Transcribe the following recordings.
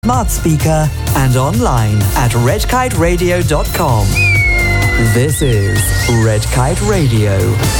smart speaker and online at redkiteradio.com. This is Red Kite Radio.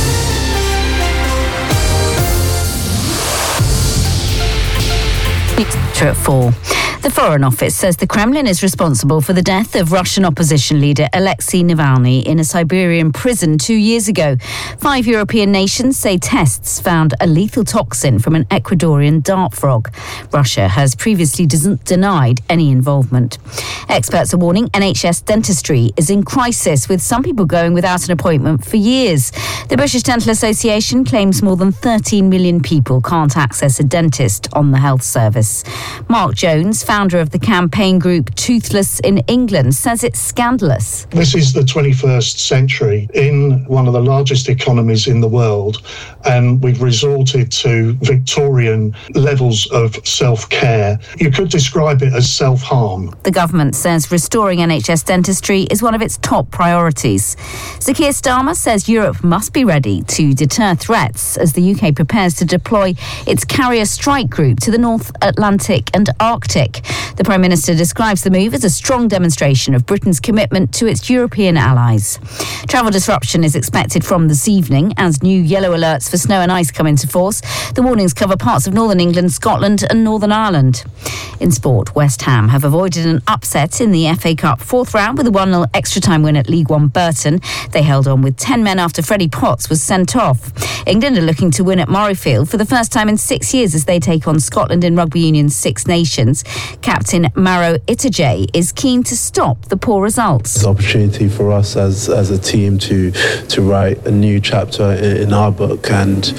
At 4. The Foreign Office says the Kremlin is responsible for the death of Russian opposition leader Alexei Navalny in a Siberian prison 2 years ago. 5 European nations say tests found a lethal toxin from an Ecuadorian dart frog. Russia has previously denied any involvement. Experts are warning NHS dentistry is in crisis, with some people going without an appointment for years. The British Dental Association claims more than 13 million people can't access a dentist on the health service. Mark Jones, founder of the campaign group Toothless in England, says it's scandalous. This is the 21st century in one of the largest economies in the world, and we've resorted to Victorian levels of self-care. You could describe it as self-harm. The government says restoring NHS dentistry is one of its top priorities. Sir Keir Starmer says Europe must be ready to deter threats as the UK prepares to deploy its carrier strike group to the North Atlantic and Arctic. The Prime Minister describes the move as a strong demonstration of Britain's commitment to its European allies. Travel disruption is expected from this evening as new yellow alerts for snow and ice come into force. The warnings cover parts of northern England, Scotland and Northern Ireland. In sport, West Ham have avoided an upset in the FA Cup fourth round with a 1-0 extra-time win at League One Burton. They held on with 10 men after Freddie Potts was sent off. England are looking to win at Murrayfield for the first time in 6 years as they take on Scotland in Rugby Union's Six Nations. Captain Maro Itoje is keen to stop the poor results. It's an opportunity for us as a team to write a new chapter in our book, and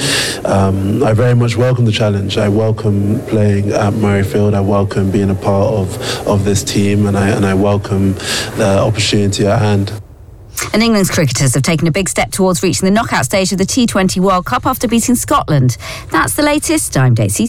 I very much welcome the challenge. I welcome playing at Murrayfield. I welcome being a part of this team, and I welcome the opportunity at hand. And England's cricketers have taken a big step towards reaching the knockout stage of the T20 World Cup after beating Scotland. That's the latest. I'm Daisy.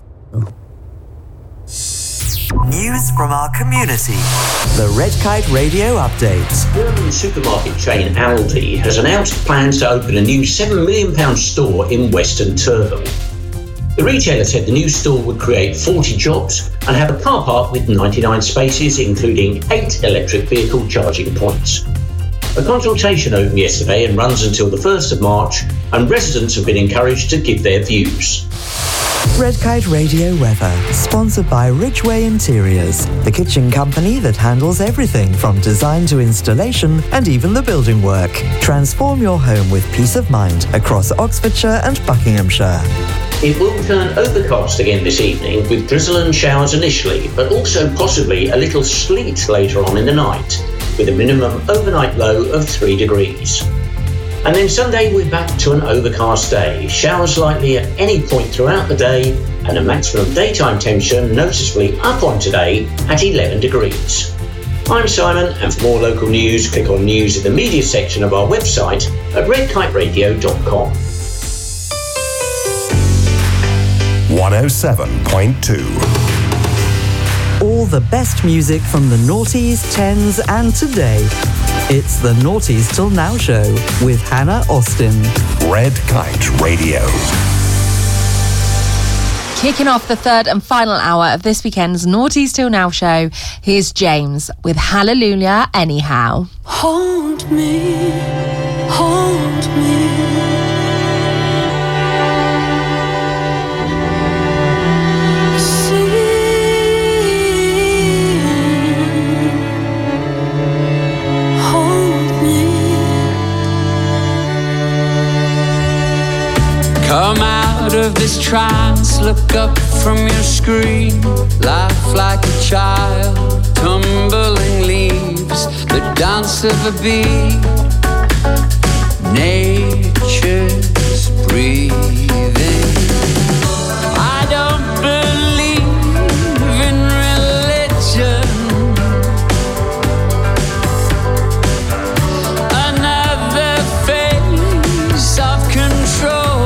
News from our community. The Red Kite Radio Update. German supermarket chain Aldi has announced plans to open a new £7 million store in Western Turville. The retailer said the new store would create 40 jobs and have a car park with 99 spaces, including 8 electric vehicle charging points. A consultation opened yesterday and runs until the 1st of March, and residents have been encouraged to give their views. Red Kite Radio weather, sponsored by Ridgeway Interiors, the kitchen company that handles everything from design to installation and even the building work. Transform your home with peace of mind across Oxfordshire and Buckinghamshire. It will turn overcast again this evening with drizzle and showers initially, but also possibly a little sleet later on in the night, with a minimum overnight low of 3 degrees. And then Sunday we're back to an overcast day, showers likely at any point throughout the day, and a maximum daytime temperature noticeably up on today at 11 degrees. I'm Simon, and for more local news, click on News in the Media section of our website at redkiteradio.com. 107.2. All the best music from the noughties, 10s and today. It's the Noughties Till Now show with Hannah Austin. Red Kite Radio. Kicking off the third and final hour of this weekend's Noughties Till Now show, here's James with Hallelujah Anyhow. Hold me, hold me. Come out of this trance, look up from your screen, laugh like a child, tumbling leaves, the dance of a bee, nature's breathing. I don't believe in religion, another phase of control.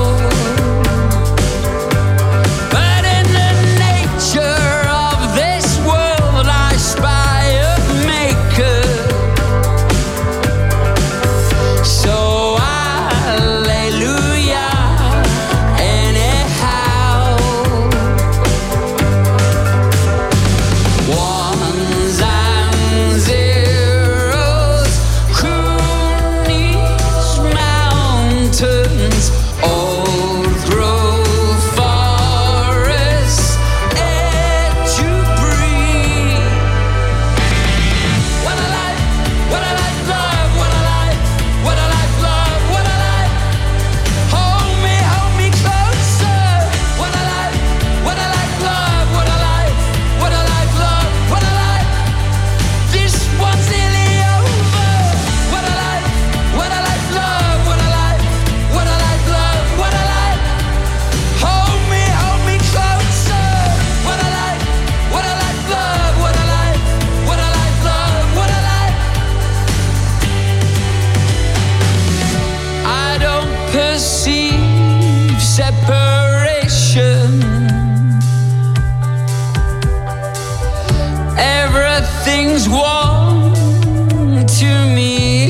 means war to me.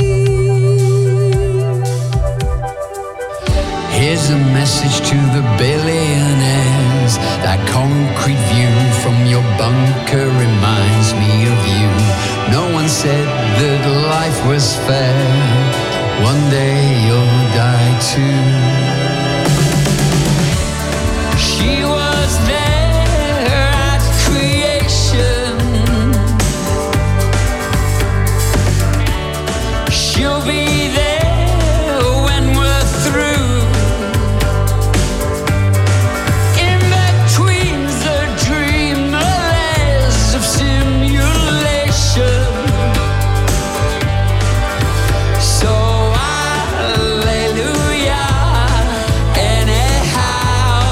Here's a message to the billionaires. That concrete view from your bunker reminds me of you. No one said that life was fair. One day you'll die too. She was there at creation. She'll be there when we're through. In between the dreamers of simulation. So hallelujah, anyhow.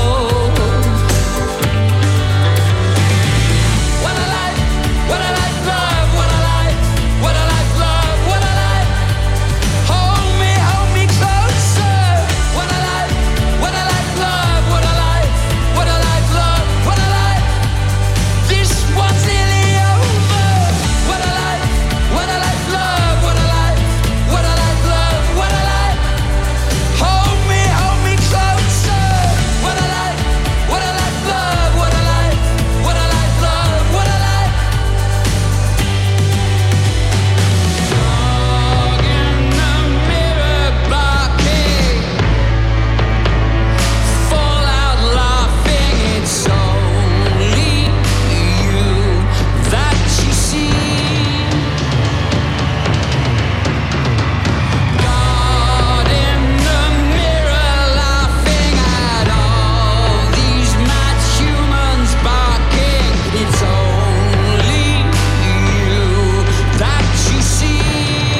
What a life, what a life, love, what a life, what a life, love, what a life. Hold me closer. What a life, what a life, love, what a life, what a life, love, what a life. This one's nearly over. What a life, what a life, love, what a life, what a life, love, what a life. Hold me closer. What a life, what a life, love, what a life, what a life, love, what a life. Dog in the mirror blocking, fall out laughing. It's only you that you see. God in the mirror laughing at all these mad humans barking. It's only you that you see.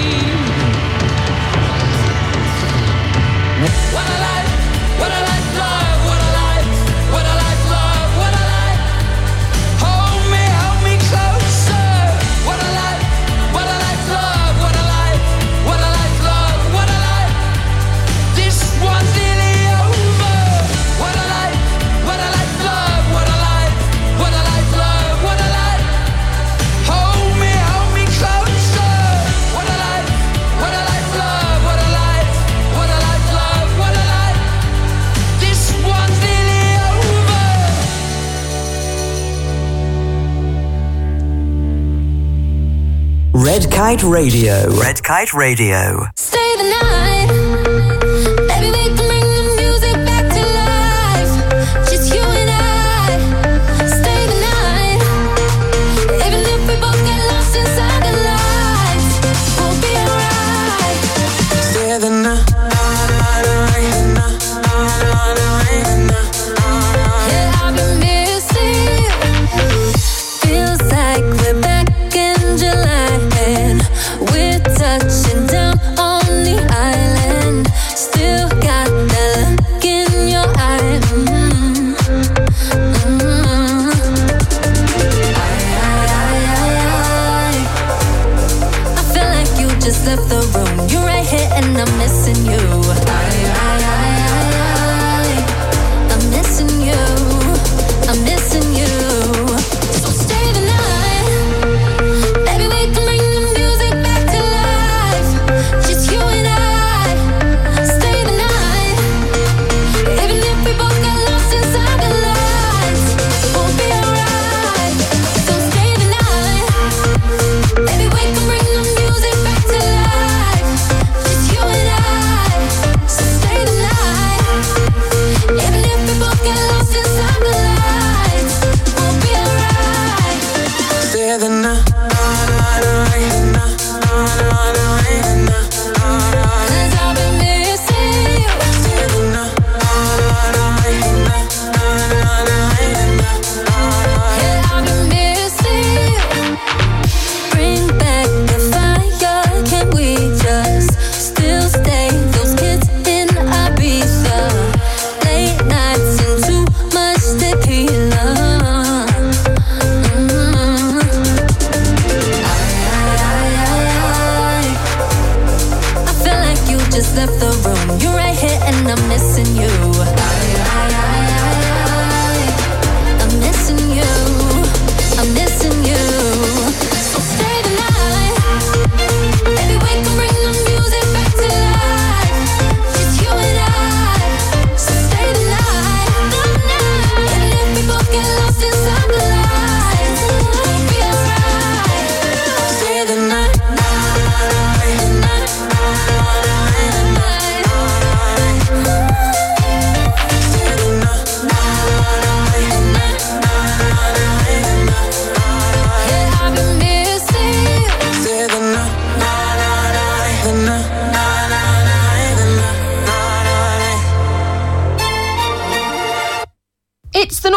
What a life, what a life, love, what a life, what a life, love, what a life. Hold me closer. What a life, love, what a life, what a life, love, what a life. This one's nearly over. What a life, love, what a life, what a life, love, what a life. Hold me closer. What a life, love, what a life, what a life, love, what a life. This one's nearly over. Red Kite Radio. Red Kite Radio. Stay the night. Baby, we can bring the music back to life. Just you and I. Stay the night. Even if we both get lost inside the lights, we'll be alright. Stay the night. Yeah, I've been missing you. Feels like we're back in July and we're touching down on the island. Still got that look in your eye. I feel like you just left the room. You're right here and I'm missing you. I'm missing you. I'm missing you. So stay the night. Baby, we can bring the music back to life. Just you and I. Stay the night. Even if we both get lost inside the lights, we'll be alright. So stay the night. Baby, we can bring the music back to life. Just you and I. So stay the night. Even if we both get lost inside the lights, we'll be alright. Stay the night. Cause I've been missing you. Stay the night. Yeah, I've been missing you. Bring back the fire. Can we just still stay those kids in Ibiza? Late nights and too much tequila.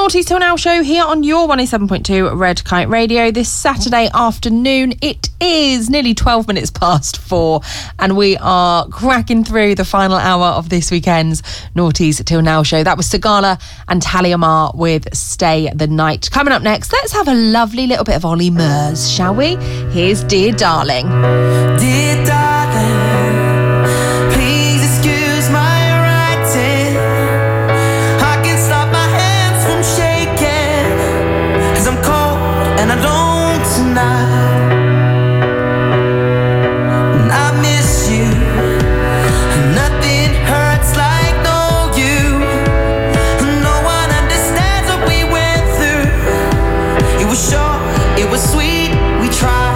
Naughties Till Now show here on your 107.2 Red Kite Radio this Saturday afternoon. It is nearly 12 minutes past 4 and we are cracking through the final hour of this weekend's Naughties Till Now show. That was Sigala and Talia Mar with Stay the Night. Coming up next, let's have a lovely little bit of Ollie Murs, shall we? Here's Dear Darling. Dear darling, please excuse my writing. I can't stop my hands from shaking, 'cause I'm cold and I don't tonight. And I miss you, and nothing hurts like no you. No one understands what we went through. It was short, it was sweet, we tried.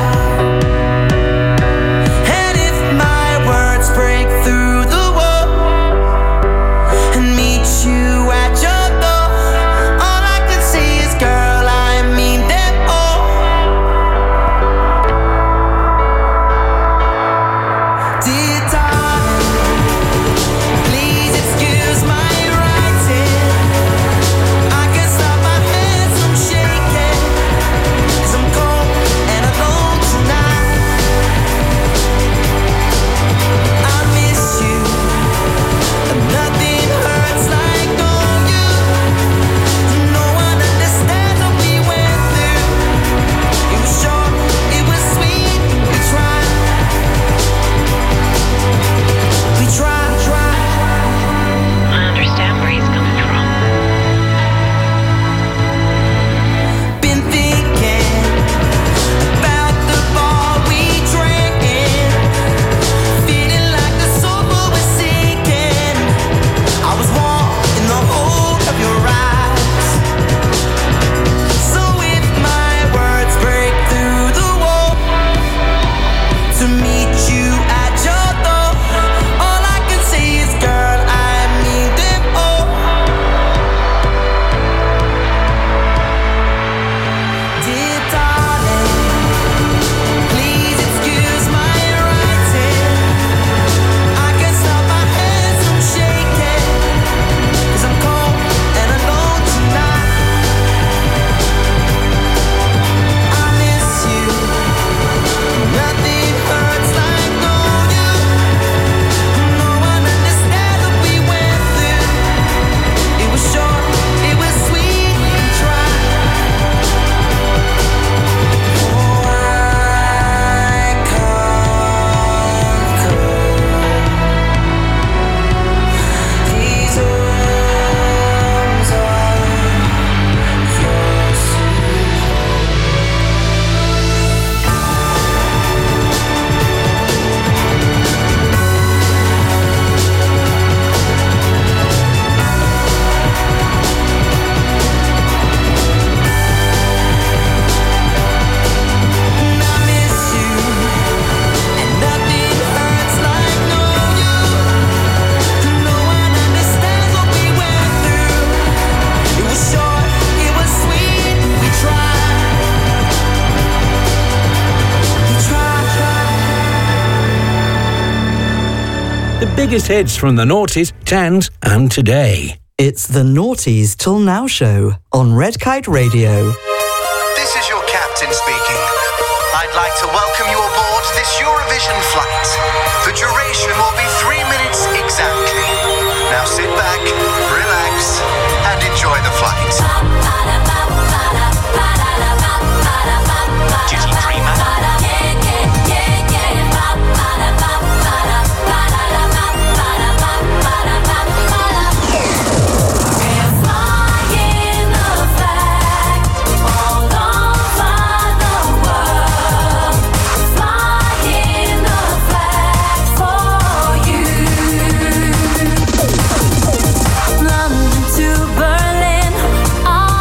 Biggest hits from the noughties, tens and today. It's the Naughties Till Now show on Red Kite Radio. This is your captain speaking. I'd like to welcome you aboard this Eurovision flight. The duration will be 3 minutes exactly. Now sit back, relax, and enjoy the flight. Duty free, man. London to Berlin, all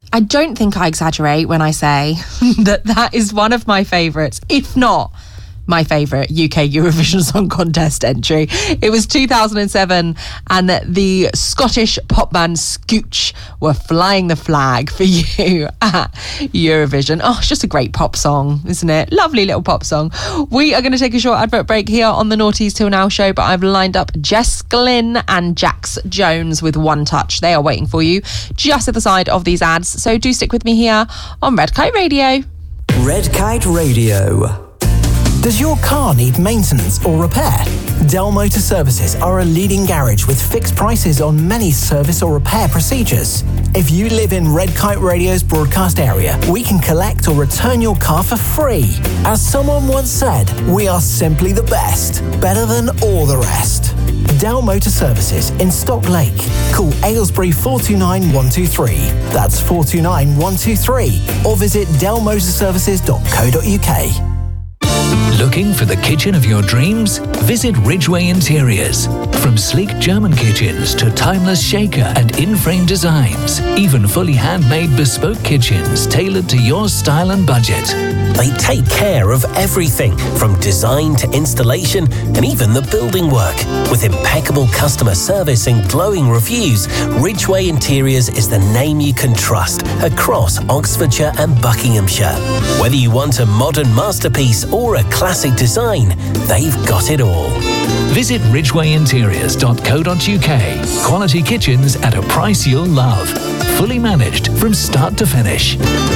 I don't think I exaggerate when I say that is one of my favourites, if not my favourite UK Eurovision Song Contest entry. It was 2007 and the Scottish pop band Scooch were flying the flag for you at Eurovision. Oh, it's just a great pop song, isn't it? Lovely little pop song. We are going to take a short advert break here on the Naughties Till Now show, but I've lined up Jess Glynn and Jax Jones with One Touch. They are waiting for you just at the side of these ads, so do stick with me here on Red Kite Radio. Red Kite Radio. Does your car need maintenance or repair? Dell Motor Services are a leading garage with fixed prices on many service or repair procedures. If you live in Red Kite Radio's broadcast area, we can collect or return your car for free. As someone once said, we are simply the best, better than all the rest. Dell Motor Services in Stock Lake. Call Aylesbury 429 123. That's 429 123. Or visit dellmotorservices.co.uk. Looking for the kitchen of your dreams? Visit Ridgeway Interiors. From sleek German kitchens to timeless shaker and in-frame designs, even fully handmade bespoke kitchens tailored to your style and budget. They take care of everything from design to installation and even the building work. With impeccable customer service and glowing reviews, Ridgeway Interiors is the name you can trust across Oxfordshire and Buckinghamshire. Whether you want a modern masterpiece or a classic design, they've got it all. Visit ridgwayinteriors.co.uk. Quality kitchens at a price you'll love. Fully managed from start to finish.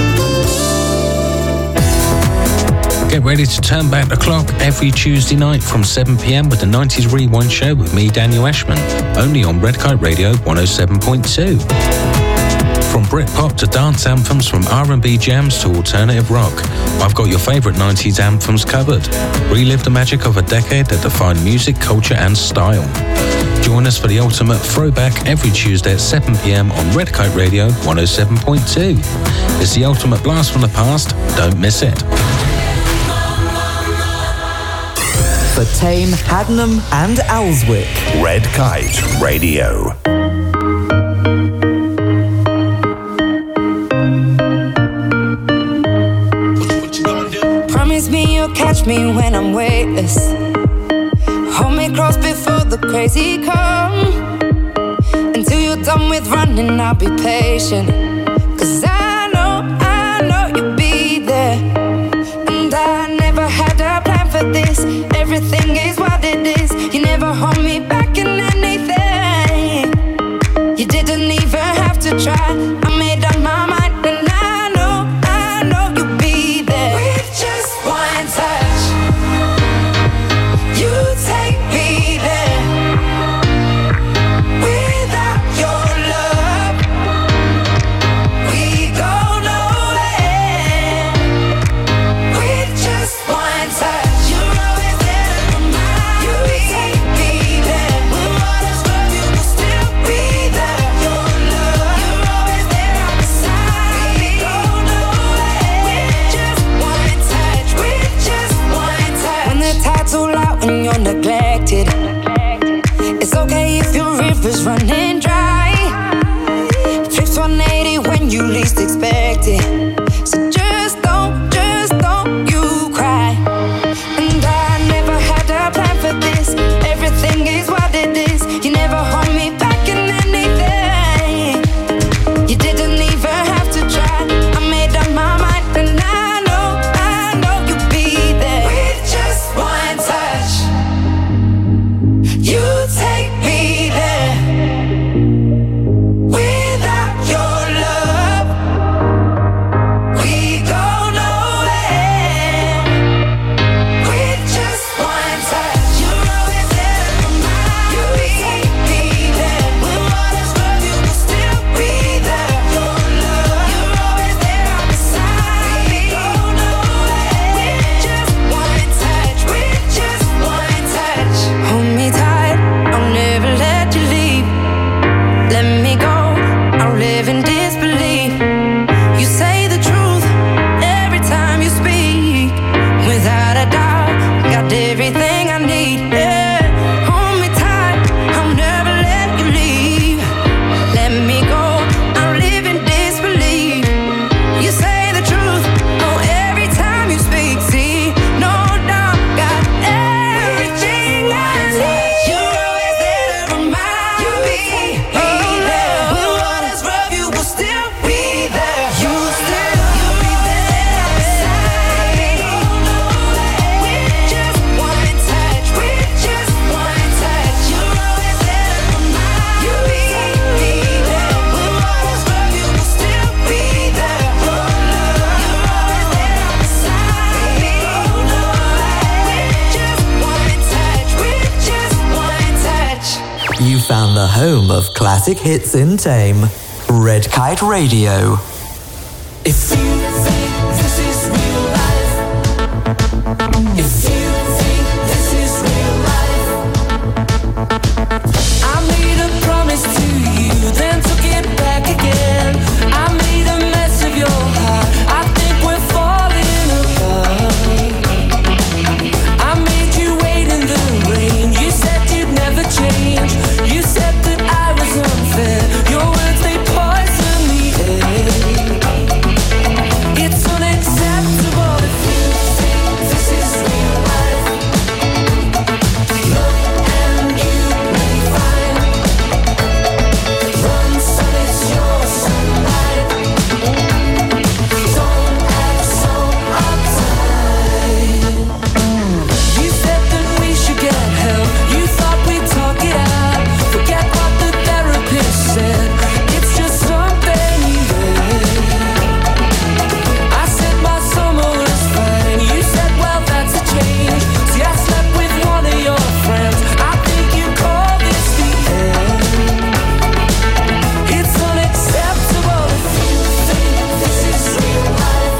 Get ready to turn back the clock every Tuesday night from 7 p.m. with the 90s Rewind Show with me, Daniel Ashman, only on Red Kite Radio 107.2. From Britpop to dance anthems, from R&B jams to alternative rock, I've got your favourite 90s anthems covered. Relive the magic of a decade that defined music, culture and style. Join us for the ultimate throwback every Tuesday at 7 p.m. on Red Kite Radio 107.2. It's the ultimate blast from the past. Don't miss it. For Tame, Haddenham and Alswick. Red Kite Radio. Promise me you'll catch me when I'm weightless. Hold me close before the crazy come. Until you're done with running, I'll be patient. 'Cause I know you'll be there. And I never had a plan for this. Everything is what it is. You never hold me back in anything. You didn't even have to try. I made up my mind and I know you'll be there. With just one touch, you take me there. Without your love, we go nowhere. With just one touch, you're always there to remind me. You take me there. When waters flow, you will still be there. Your love, you're always there beside me. We go nowhere. With just one touch, with just one touch. When the tide's all out and you're neglected, it's okay if your river's running dry. Flips 180 when you least expect it. So just don't you cry. And I never had a plan for this. Everything is what it is. You never hold me back in anything. You didn't even have to try. I made up my mind and I know you'll be there. With just one touch, you take me there. home of classic hits in Tame. Red Kite Radio. If you think this is real life, if you think this is real life, I made a promise to you, then took it back again. I made a mess of your heart, I think we're falling apart. I made you wait in the rain, you said you'd never change. You said that I was unfair, your words they poison the air. It's unacceptable if you think this is real life. Look and you may find. Run, son, it's your sunlight. Don't act so uptight. You said that we should get help. You thought we'd talk it out. Forget what the therapist said. It's just something you read. I said my summer was fine. You said, well, that's a change. See, I slept with one of your friends. I think you call this the end. It's unacceptable if you think this is real life.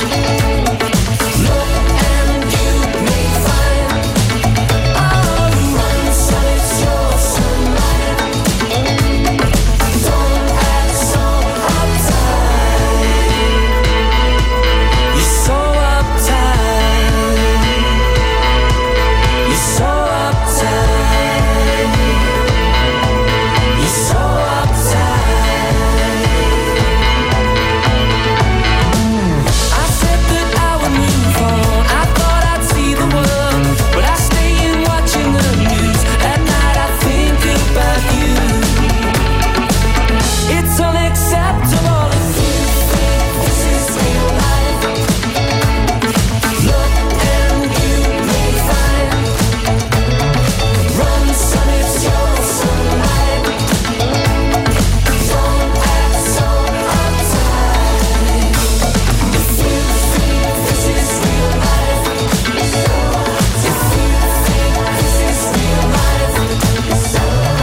Look and you may find. Oh, run, son, it's your sunlight. Don't act so uptight. You're so uptight. You're so uptight. You're so uptight. I said that I would move on. I thought I'd see the world, but I stay in watching the news. At night I think about you. It's unacceptable if you think this is real life. Look and you may find. Run, son, it's your sunlight. Don't act so uptight. If you think this is real life. If you think this is real life. If you think this is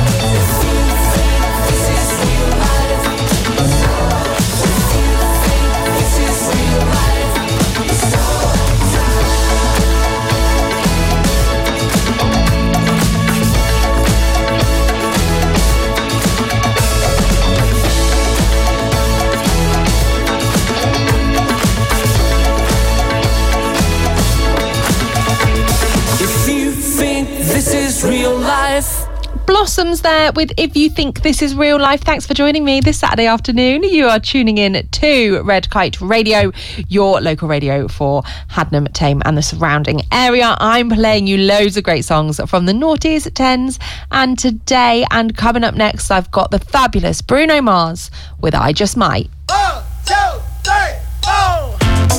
real life. If you think this is real life. If you think this is real life. Blossoms there with If You Think This Is Real Life. Thanks for joining me this Saturday afternoon. You are tuning in to Red Kite Radio, your local radio for Hadnam, Tame and the surrounding area. I'm playing you loads of great songs from the noughties, 10s and today. And coming up next, I've got the fabulous Bruno Mars with I Just Might. 1, 2, 3, 4.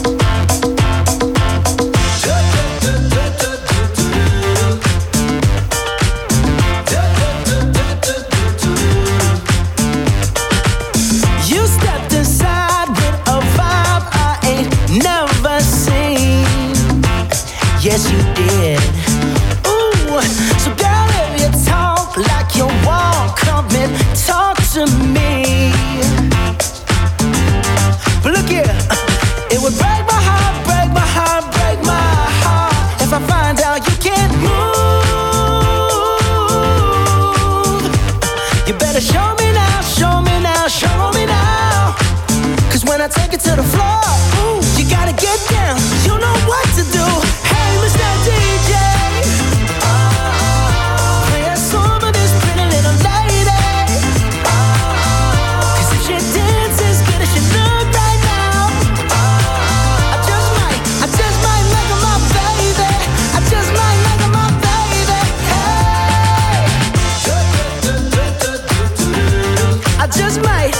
You stepped inside with a vibe I ain't never seen. Yes, you did. Ooh, so girl, if you talk like you walk, come and talk to me. But look here, it would break my heart, break my heart, break my heart if I find out you can't move. You better show me now, show me now, show me now. 'Cause when I take it to the floor, ooh, you gotta get down. You know what to do. Hey, Mr. DJ, play a song of this pretty little lady. 'Cause if she dances good as she look right now, I just might make her my baby. I just might make her my baby. Hey, I just might.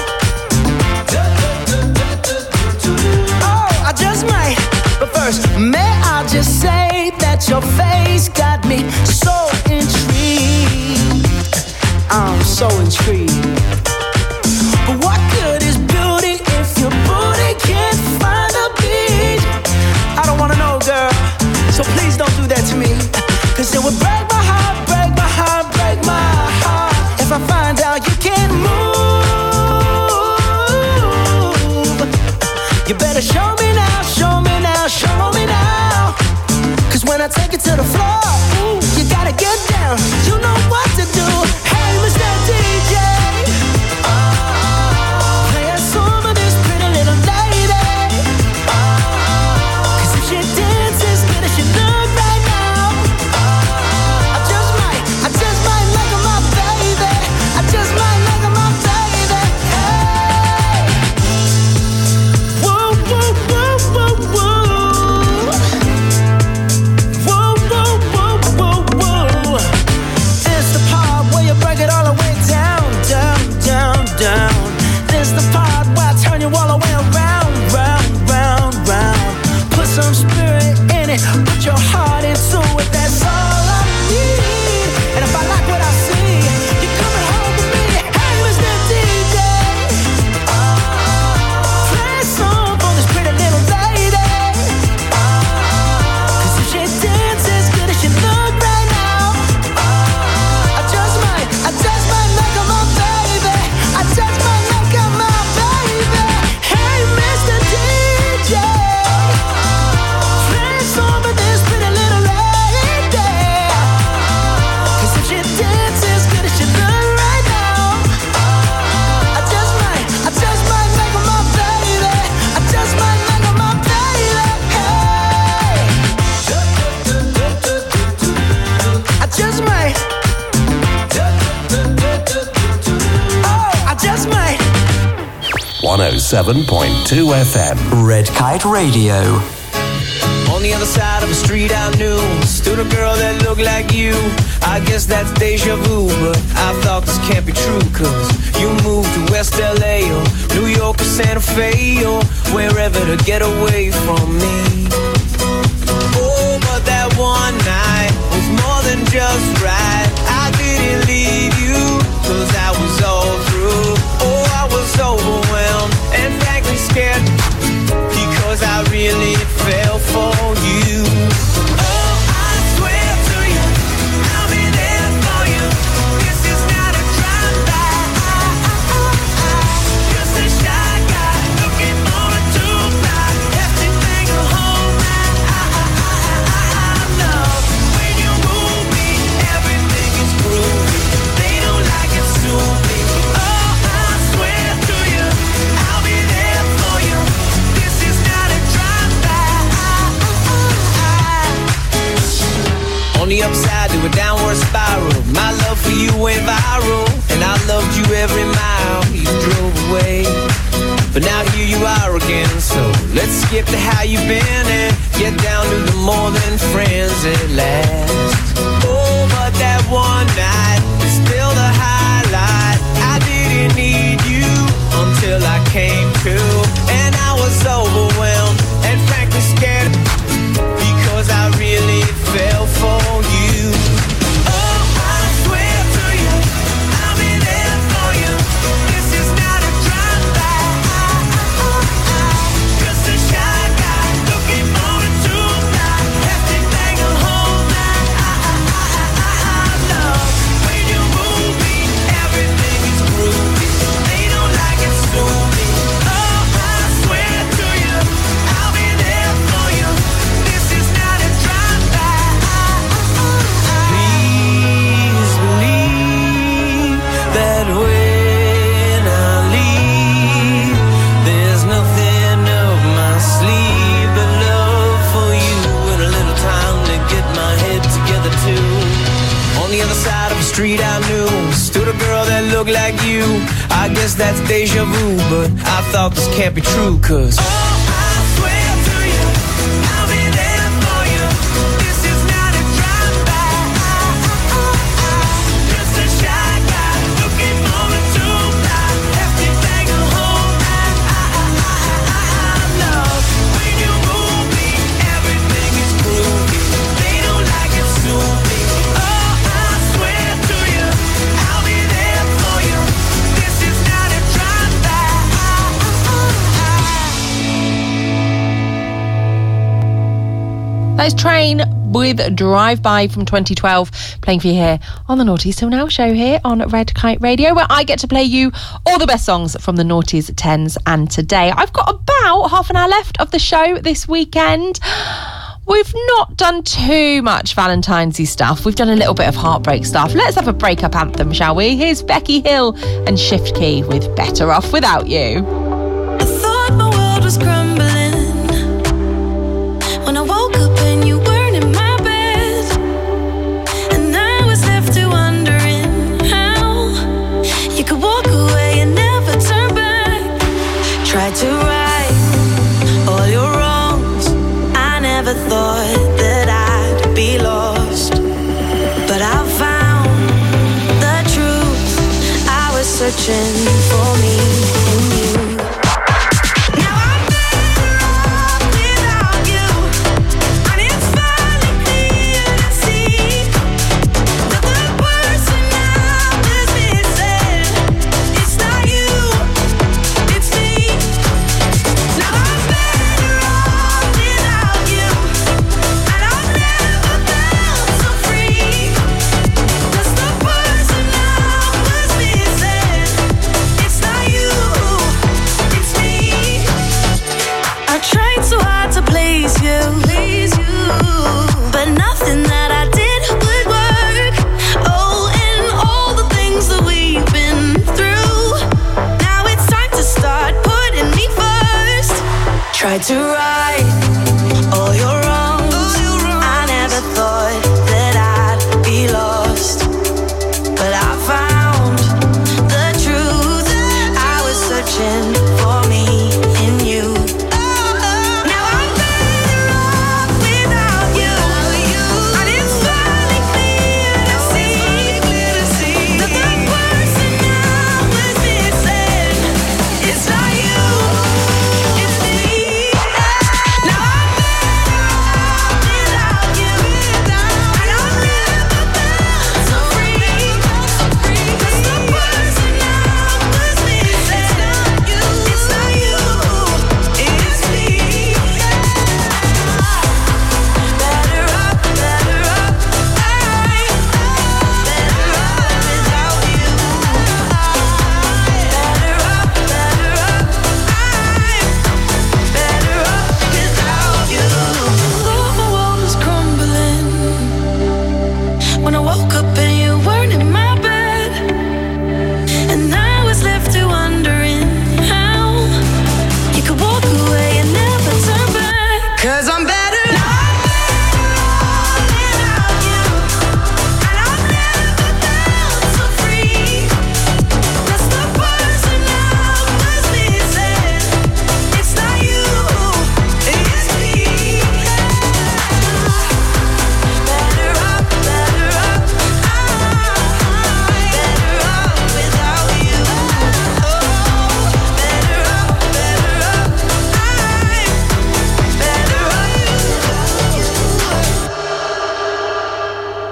Oh, I just might. But first, may I just say that your face got me so intrigued. I'm so intrigued. But what good is beauty if your booty can't find a beat? I don't wanna know, girl. So please don't do that to me. 'Cause it would break my heart, break my heart, break my heart if I find out Put your heart into it, that's all I need. And if I like what I see, you're coming home with me. Hey, Mr. DJ, play a song for this pretty little lady. Cause if she dances as good as she look right now, I just might make her my baby. I just might make her my baby. Hey, Mr. DJ, play a song for this pretty little lady. Cause if she dances as good as she look right now, I just might make her my baby. I just might make her my baby. Hey, I just might. Oh, I just might. 107.2 FM. Red Kite Radio. On the other side of the street I knew stood a girl that looked like you. I guess that's deja vu, but I thought this can't be true. Cause you moved to West LA or New York or Santa Fe or wherever to get away from me. Oh, but that one night was more than just right. I didn't leave you cause I was all through. Oh, I was overwhelmed and frankly scared because I really fell for you. Oh, I swear to you, I'll be there for you. This is not a drive-by. Just a shy guy looking for a two-ply. Everything will hold I know when you move me, everything is groovy. They don't like it soupy. Oh, I swear to you, I'll be there for you. This is not a drive-by. On the upside to a downward spiral, my love for you went viral, and I loved you every mile you drove away. But now here you are again, so let's skip to how you've been and get down to the more than friends at last. Oh, but that one night is still the highlight. I didn't need you until I came to, and I was overwhelmed and frankly scared because I really fell for you. Oh, I swear to you, I'll be there for you. This is not a drive-by. Just a shy guy looking for a two-ply. Everything will hold I love when you move me, everything is groovy. They don't like it soupy. Oh, I swear to you, I'll be there for you. This is not a drive-by. Please believe that when I leave, there's nothing up my sleeve but love for you and a little time to get my head together too. On the other side of the street I knew stood a girl that looked like you. I guess that's deja vu, but I thought this can't be true. Cause oh, I swear to you, I'll be there for you. This is not a drive-by. Just a shy guy looking for a two-ply. Everything will hold I love when you move me, everything is groovy. They don't like it soupy. Oh, I swear to you, I'll be there for you. This is not a drive-by. That's Train with Drive-By from 2012, playing for you here on the Naughties Till Now show here on Red Kite Radio, where I get to play you all the best songs from the Naughties, 10s and today. I've got about half an hour left of the show this weekend. We've not done too much Valentine's-y stuff. We've done a little bit of heartbreak stuff. Let's have a breakup anthem, shall we? Here's Becky Hill and Shift Key with Better Off Without You. I thought my world was crumbling when I woke up and you weren't in my bed, and I was left to wondering how you could walk away and never turn back. Tried to right all your wrongs. I never thought that I'd be lost, but I found the truth. I was searching for me in you. Now I'm better off without you, and it's fine.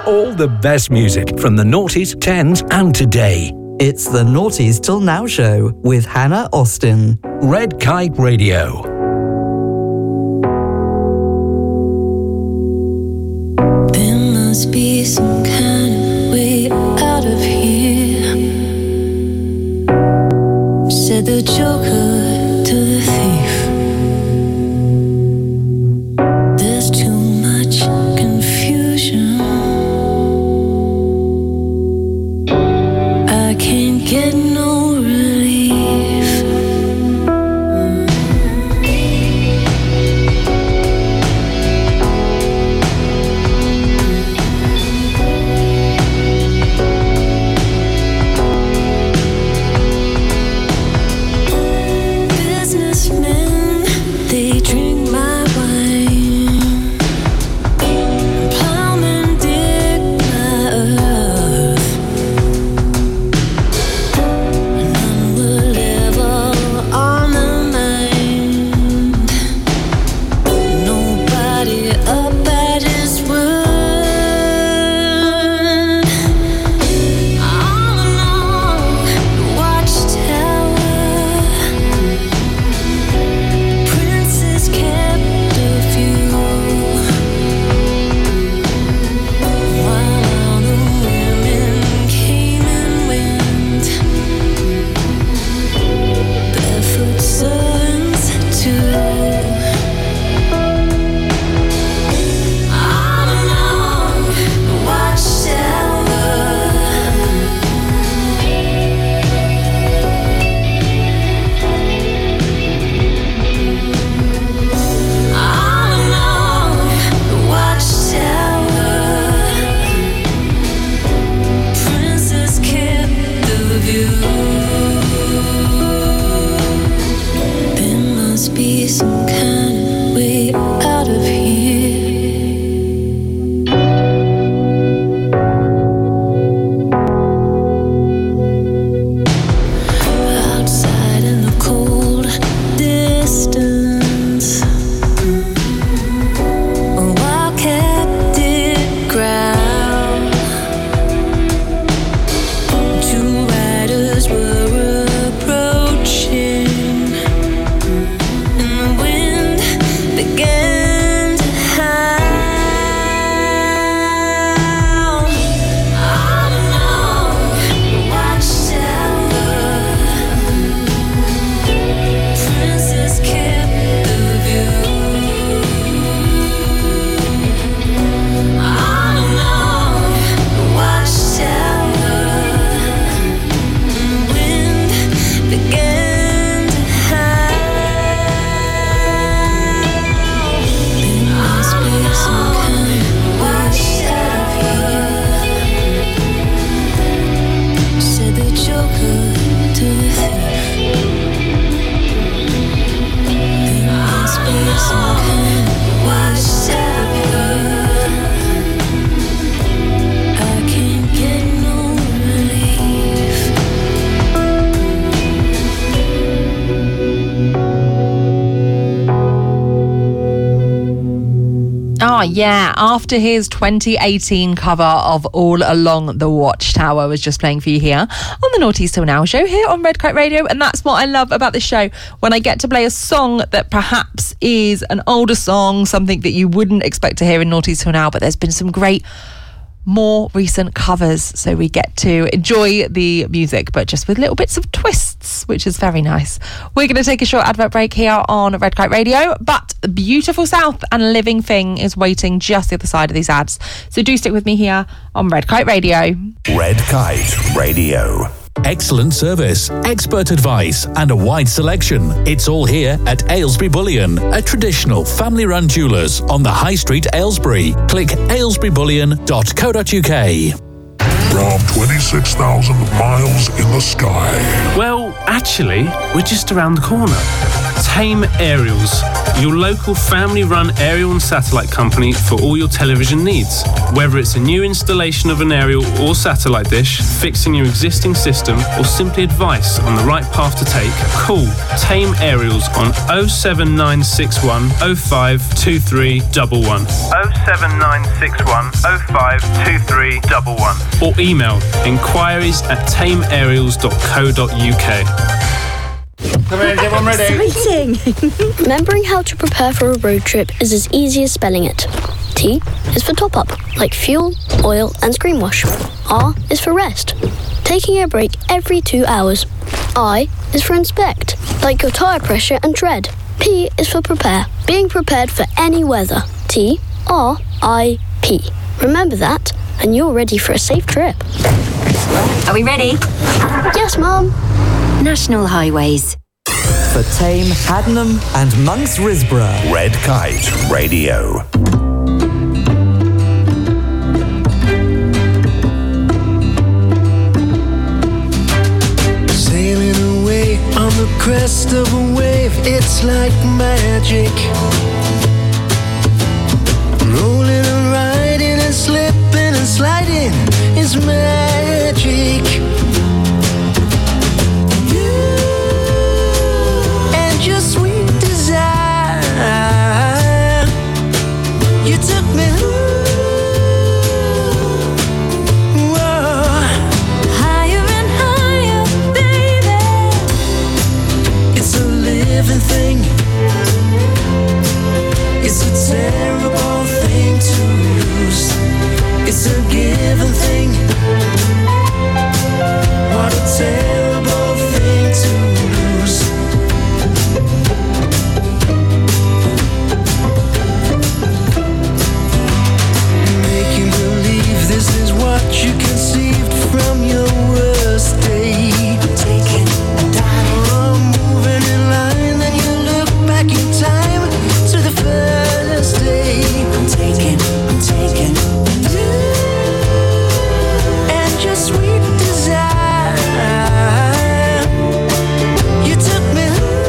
All the best music from the noughties, 10s and today. It's the Noughties Till Now show with Hannah Austin. Red Kite Radio. There must be some kind of way out of here, said the Joker to the thief. There's too much confusion. I can't get no relief. Businessmen, they drink my wine. Plowmen dig my earth. None will ever on the mind. Nobody up at his word. All along the watchtower, princes kept a few, while all the women came and went. Barefoot servants too. All along the watchtower, all along the watchtower, princes kept the view. There must be some kind of way out of here. Outside in the cold distance, a wildcat did growl. Two riders were approaching, and the wind began to howl. All along the watchtower, princes kept the view. All along the watchtower, the wind began to howl. There must be some kind of way out of here, said the Joker to the thief. There must be some kind of way out of here. I can't get no relief. Oh, yeah. After his 2018 cover of All Along the Watchtower was just playing for you here on the Noughties Till Now show here on Red Kite Radio. And that's what I love about this show, when I get to play a song that perhaps is an older song, something that you wouldn't expect to hear in Noughties Till Now, but there's been some great more recent covers, so we get to enjoy the music but just with little bits of twists, which is very nice. We're going to take a short advert break here on Red Kite Radio, but Beautiful South and Living Thing is waiting just the other side of these ads, so do stick with me here on Red Kite Radio. Red Kite Radio. Excellent service, expert advice, and a wide selection. It's all here at Aylesbury Bullion, a traditional family-run jewellers on the High Street, Aylesbury. Click aylesburybullion.co.uk. from 26,000 miles in the sky. Well, actually, we're just around the corner. Tame Aerials, your local family-run aerial and satellite company for all your television needs. Whether it's a new installation of an aerial or satellite dish, fixing your existing system, or simply advice on the right path to take, call Tame Aerials on 07961 052311. 07961 052311. Or email inquiries@tameaerials.co.uk. Come in, everyone ready? Exciting! Remembering how to prepare for a road trip is as easy as spelling it. T is for top up, like fuel, oil, and screen wash. R is for rest, taking a break every 2 hours. I is for inspect, like your tyre pressure and tread. P is for prepare, being prepared for any weather. T-R-I-P. Remember that, and you're ready for a safe trip. Are we ready? Yes, Mum. National Highways. For Tame, Haddenham and Monks Risborough. Red Kite Radio. Sailing away on the crest of a wave, it's like magic. Rolling and riding and slipping and sliding is magic. Your sweet desire, you took me higher and higher, baby. It's a living thing. It's a terrible thing to lose. It's a given thing. What a terrible thing to lose. This is what you conceived from your worst day. Taking a dive, moving in line, then you look back in time to the first day. I'm taking you and your sweet desire. You took me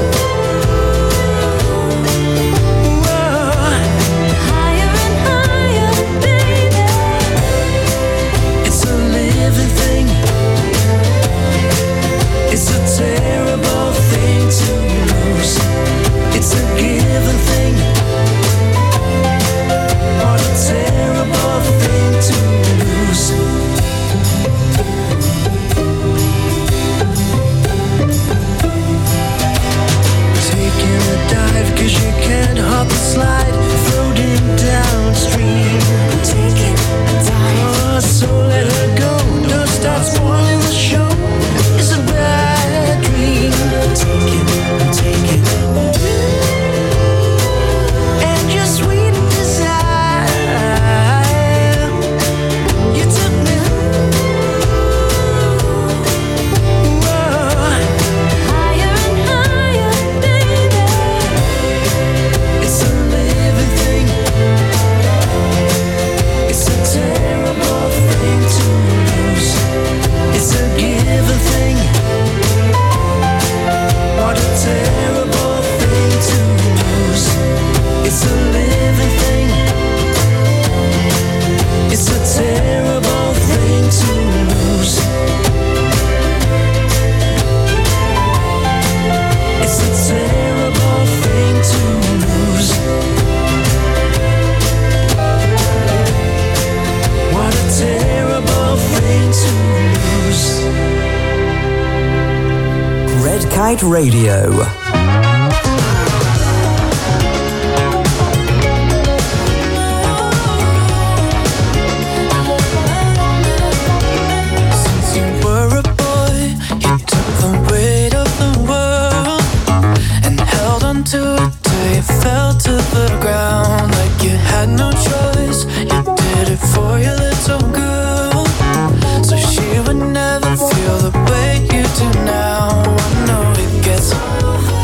higher and higher, baby. It's a living thing. It's a terrible thing to lose. It's a given thing. What a terrible thing to lose. Taking a dive 'cause you can't hop the slide, floating downstream. Taking a dive. Oh, so let her go. Don't start spoiling the show. It's a bad dream. I'm taking and your sweet desire. You took me higher and higher, baby. It's a living thing. It's a terrible thing to lose. It's a given thing. What a terrible thing to lose. It's a living thing. It's a terrible thing to lose. It's a terrible thing to lose. What a terrible thing to lose. Red Kite Radio. Since you were a boy, you took the weight of the world and held on to it till you fell to the ground. Like you had no choice, you did it for your little girl, so she would never feel the way you do now. I know it gets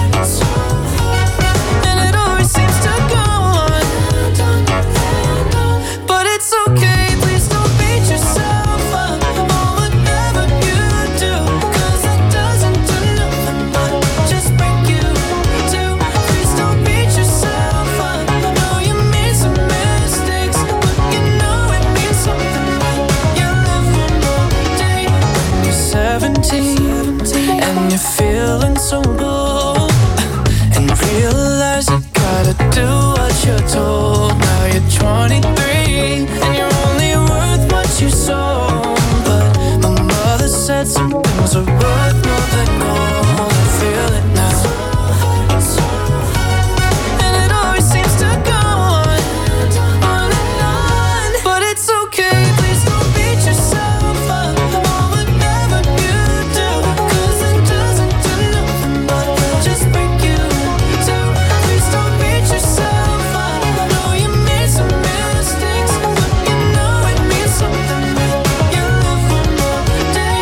you're feeling so blue and realize you gotta do what you're told. Now you're 23 and you're only worth what you sold. But my mother said some things are worth more than gold. I feel it now, and it always seems to go on and on. But it's okay, please don't beat yourself up or whatever you do, 'cause it doesn't do nothing but just break you too. Please don't beat yourself up. I know you made some mistakes, but you know it means something when you live one more day.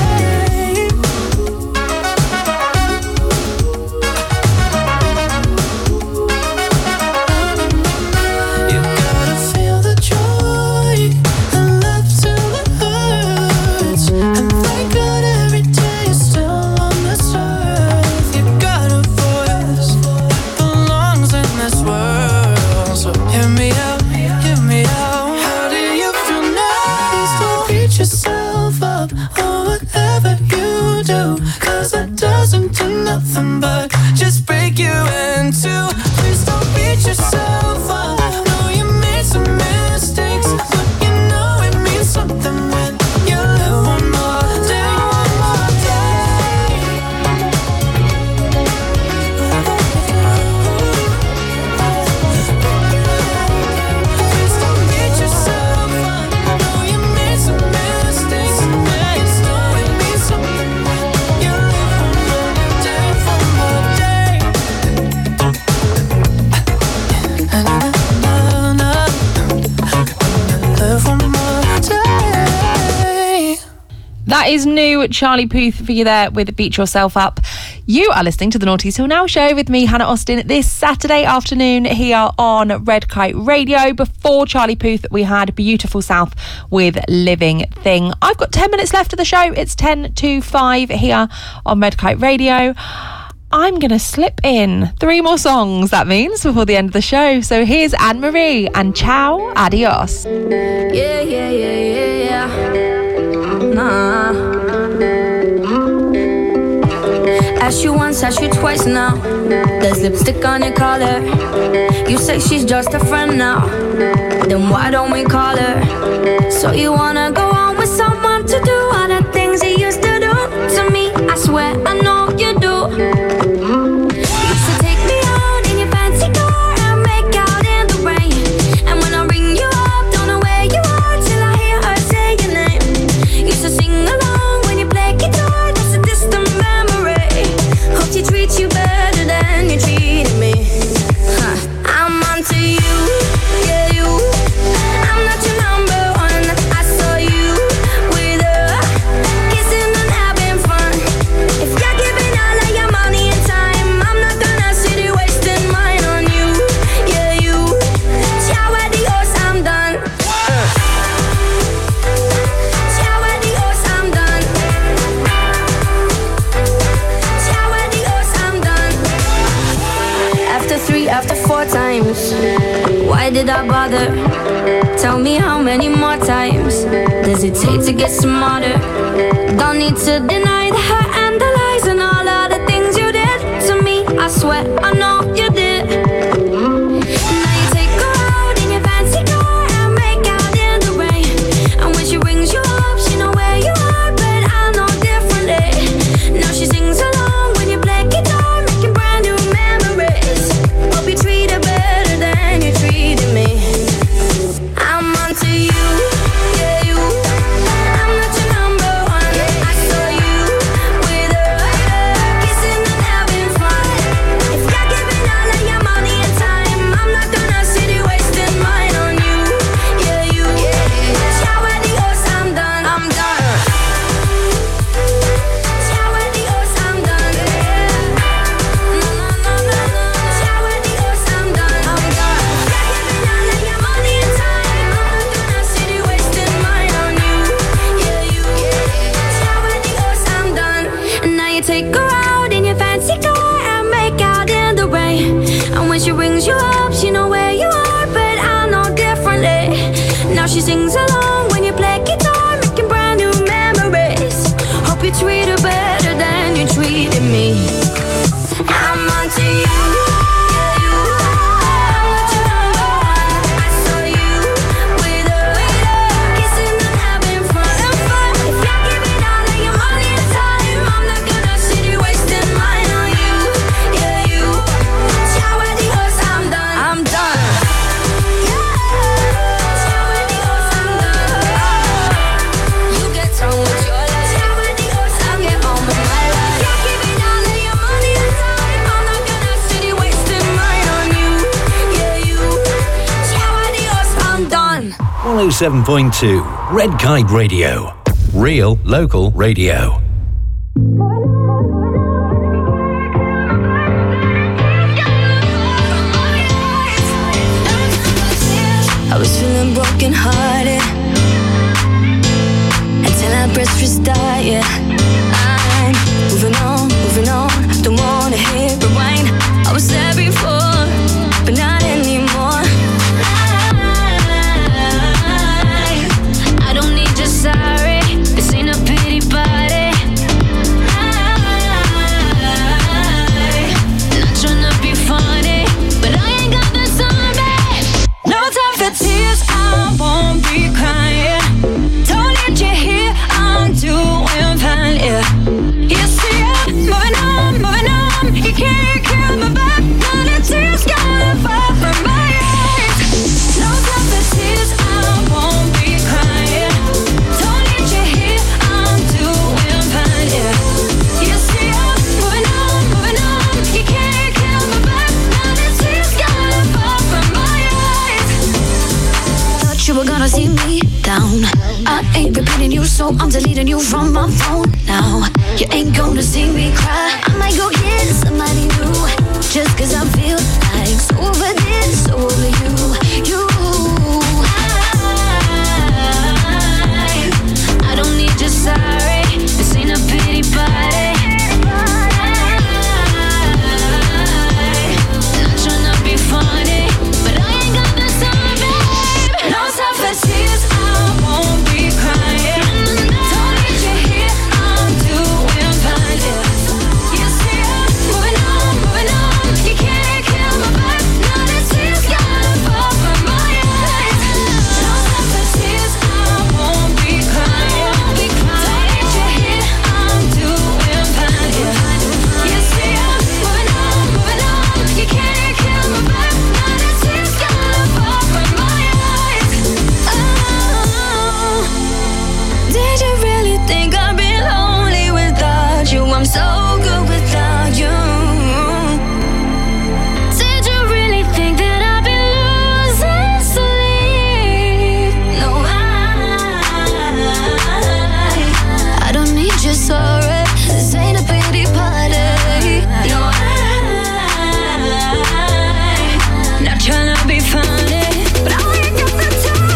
You gotta feel the joy and love till it hurts, and thank God every day you're still on this earth. You got a voice that belongs in this world, so hear me out, hear me out. How do you feel now? Please don't beat yourself up or whatever you do, 'cause it doesn't do nothing but just break you in two. Please don't beat yourself up. Know you made some mistakes, but you know it means something when you live one more day, one more day. Please don't beat yourself up. Know you made some mistakes, but you know it means something when you live one more day, one more day. Live one more day. That is new Charlie Puth for you there with Beat Yourself Up. You are listening to the Naughty Till Now show with me, Hannah Austin, this Saturday afternoon here on Red Kite Radio. Before Charlie Puth, we had Beautiful South with Living Thing. I've got 10 minutes left of the show. It's 10 to 5 here on Red Kite Radio. I'm going to slip in 3 more songs, that means, before the end of the show. So here's Anne-Marie and Ciao Adios. Yeah, yeah, yeah, yeah, yeah. Nah. Ask you once, ask you twice now. There's lipstick on your collar. You say she's just a friend now. Then why don't we call her? So you wanna go on with someone to do all the things you used to do to me? I swear I know you do. You used to take me out in your fancy car and make out in the rain. And when I ring you up, don't know where you are till I hear her say your name. Used to sing along when you play guitar, that's a distant memory. Hope she treats you better than you treated me. I'm onto you, yeah you. I'm not your number one. I saw you with her, kissing and having fun. If you're giving all of your money and time, I'm not gonna sit here wasting mine on you, yeah you. Ciao adios, I'm done. Ciao adios, I'm done. Ciao adios, I'm done. After 3, after 4 times, why did I bother? Tell me how many more times does it take to get smarter? Don't need to deny the hurt and the lies and all of the things you did to me. I swear I know you did. Now you take her out in your fancy car and make out in the rain. And when she rings you up, she know where you are, but I know differently. Now she sings along when you play guitar, making brand new memories. Hope you treat her better than you treated me. I'm onto you, yeah you. I'm not your number one. I saw you with her, kissing and having fun. If you're giving all of your money and time, I'm not gonna sit here wasting mine on you, yeah you. Ciao adios, I'm done, I'm done. Ciao adios, I'm done. No, no, no, no, no. Ciao adios, I'm done, I'm done. You're giving all of your money and time, I'm not gonna sit here wasting mine on you, yeah you. Ciao adios, I'm done. And now you take her out in your fancy car and make out in the rain. And when she rings you up, she know where you are, but I know differently. Now she sings along when you play guitar, making brand new memories. Hope you treat her better than you treat 107.2 Red Kite Radio. Real local radio. I was feeling broken hearted until I pressed restart, yeah. I'm moving on, don't wanna hit rewind. I was there before, but not anymore. I don't need your sorry, this ain't a pity party. Not tryna be funny, but I ain't got the time, babe. No time for tears, I won't be crying. Don't need you here, I'm doing fine, yeah. You see I'm moving on. You can't kill me back, now the tears gonna fall from my eyes. No time for tears, I won't be crying. Don't need you here, I'm doing fine, yeah. You see I'm moving on. You can't kill me back, now the tears gonna fall from my eyes. Thought you were gonna see me down. I ain't repeating you, so I'm deleting you from my phone now. You ain't gonna see me cry. I might go get somebody new, just cause I feel like so over this, so over you. I don't need your sorry, this ain't a pity party. Not tryna be funny, but I ain't got the time, babe. No time for tears, I won't be crying. Don't need you here, I'm doing fine, yeah. You see I'm moving on. You can't kill my vibe, now the tears gonna fall from my eyes. No time for tears, I won't be crying. Don't need you here, I'm doing fine, yeah. You see I'm moving on. You can't kill my vibe, now the tears gonna fall from my eyes. Oh, did you really think I'd be lonely without you? I'm so good without you. Did you really think that I'd be losing sleep? No, I don't need your sorry, this ain't a pity party. No, I'm not tryna be funny, but I ain't got the time.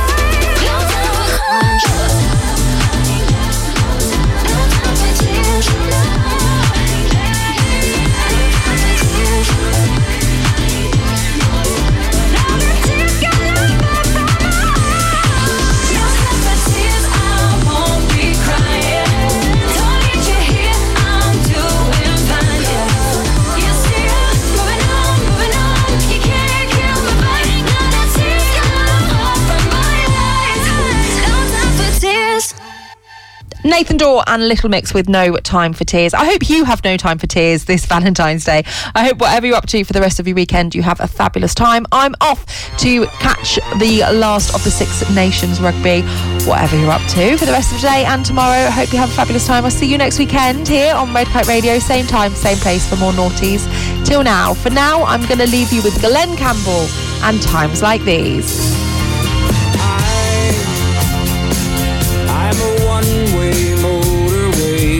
Nathan Dawe and Little Mix with No Time for Tears. I hope you have no time for tears this Valentine's Day. I hope whatever you're up to for the rest of your weekend, you have a fabulous time. I'm off to catch the last of the Six Nations rugby, whatever you're up to for the rest of today and tomorrow. I hope you have a fabulous time. I'll see you next weekend here on Red Kite Radio, same time, same place for more naughties. Till now. For now, I'm going to leave you with Glenn Campbell and Times Like These. I'm a one-way motorway.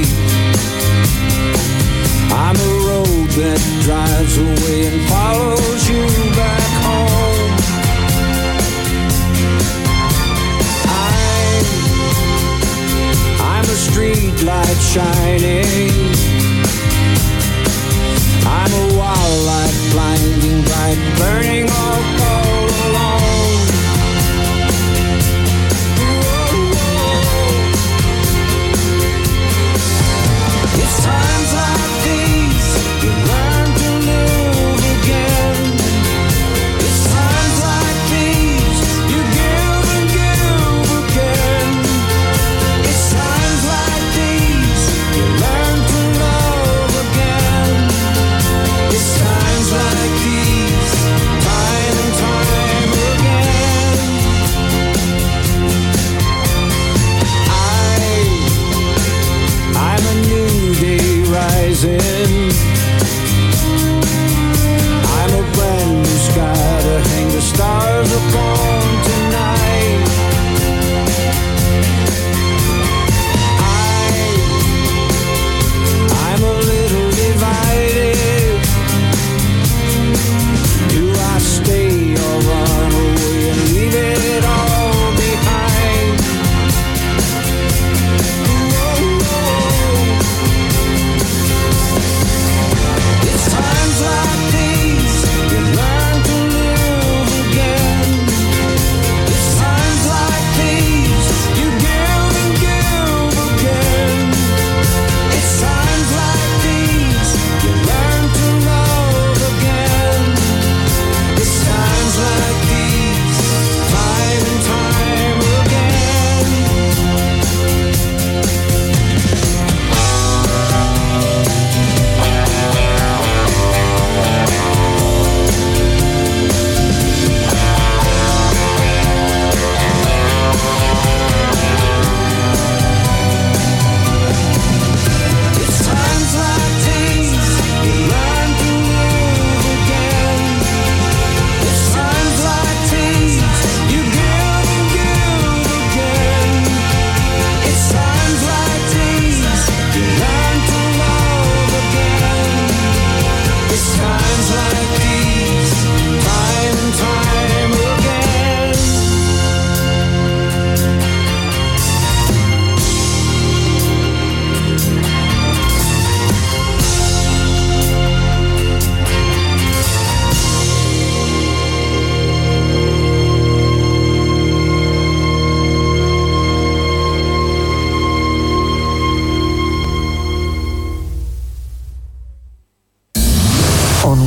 I'm a road that drives away and follows you back home. I'm a street light shining. I'm a wildlight blinding bright, burning all alone. It's times like these you learn to live again. It's times like these you give and give again. It's times like these you learn to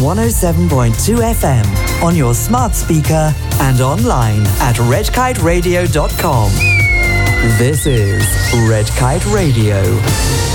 107.2 FM on your smart speaker and online at redkiteradio.com. This is Red Kite Radio.